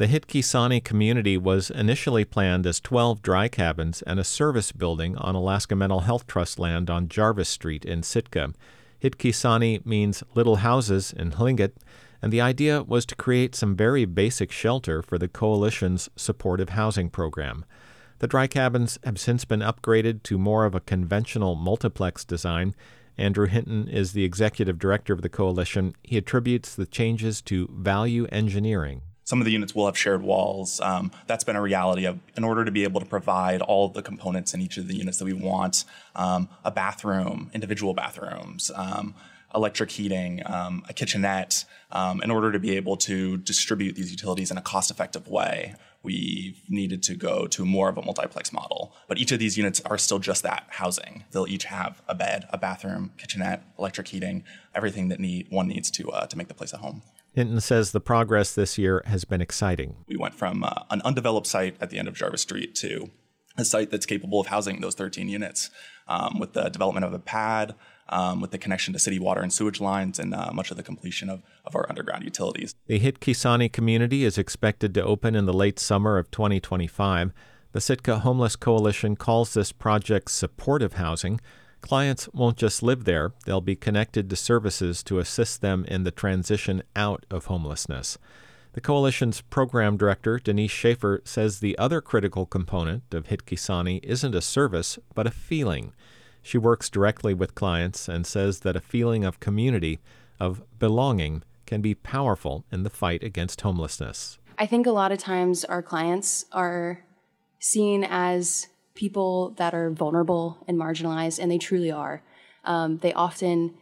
The Hitkisani community was initially planned as 12 dry cabins and a service building on Alaska Mental Health Trust land on Jarvis Street in Sitka. Hitkisani means little houses in Tlingit, and the idea was to create some very basic shelter for the coalition's supportive housing program. The dry cabins have since been upgraded to more of a conventional multiplex design. Andrew Hinton is the executive director of the coalition. He attributes the changes to value engineering. Some of the units will have shared walls. That's been a reality of, in order to be able to provide all of the components in each of the units that we want, a bathroom, individual bathrooms, electric heating, a kitchenette, in order to be able to distribute these utilities in a cost-effective way, we've needed to go to more of a multiplex model. But each of these units are still just that, housing. They'll each have a bed, a bathroom, kitchenette, electric heating, everything that one needs to make the place a home. Hinton says the progress this year has been exciting. We went from an undeveloped site at the end of Jarvis Street to a site that's capable of housing those 13 units with the development of a pad, with the connection to city water and sewage lines, and much of the completion of our underground utilities. The Hitkisani community is expected to open in the late summer of 2025. The Sitka Homeless Coalition calls this project supportive housing. Clients won't just live there, they'll be connected to services to assist them in the transition out of homelessness. The coalition's program director, Denise Schaefer, says the other critical component of Hitkisani isn't a service, but a feeling. She works directly with clients and says that a feeling of community, of belonging, can be powerful in the fight against homelessness. I think a lot of times our clients are seen as people that are vulnerable and marginalized, and they truly are. They often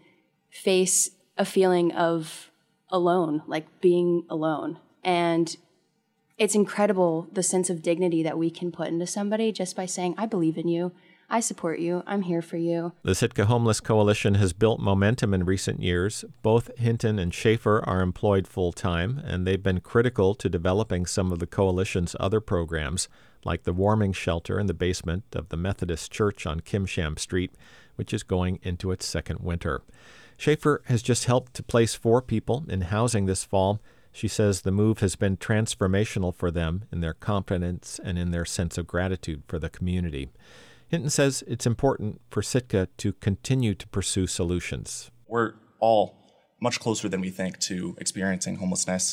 face a feeling of alone, like being alone. And it's incredible the sense of dignity that we can put into somebody just by saying, I believe in you, I support you, I'm here for you. The Sitka Homeless Coalition has built momentum in recent years. Both Hinton and Schaefer are employed full-time, and they've been critical to developing some of the coalition's other programs, like the warming shelter in the basement of the Methodist Church on Kimsham Street, which is going into its second winter. Schaefer has just helped to place 4 people in housing this fall. She says the move has been transformational for them in their confidence and in their sense of gratitude for the community. Hinton says it's important for Sitka to continue to pursue solutions. We're all much closer than we think to experiencing homelessness.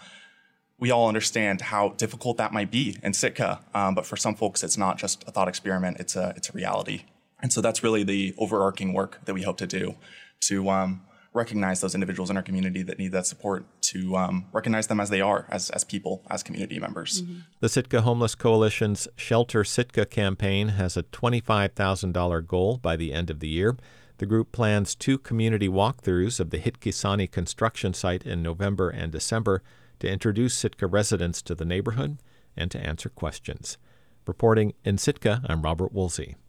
We all understand how difficult that might be in Sitka, but for some folks, it's not just a thought experiment, it's a reality. And so that's really the overarching work that we hope to do, to recognize those individuals in our community that need that support, to recognize them as they are, as people, as community members. Mm-hmm. The Sitka Homeless Coalition's Shelter Sitka campaign has a $25,000 goal by the end of the year. The group plans 2 community walkthroughs of the Hitkisani construction site in November and December to introduce Sitka residents to the neighborhood and to answer questions. Reporting in Sitka, I'm Robert Woolsey.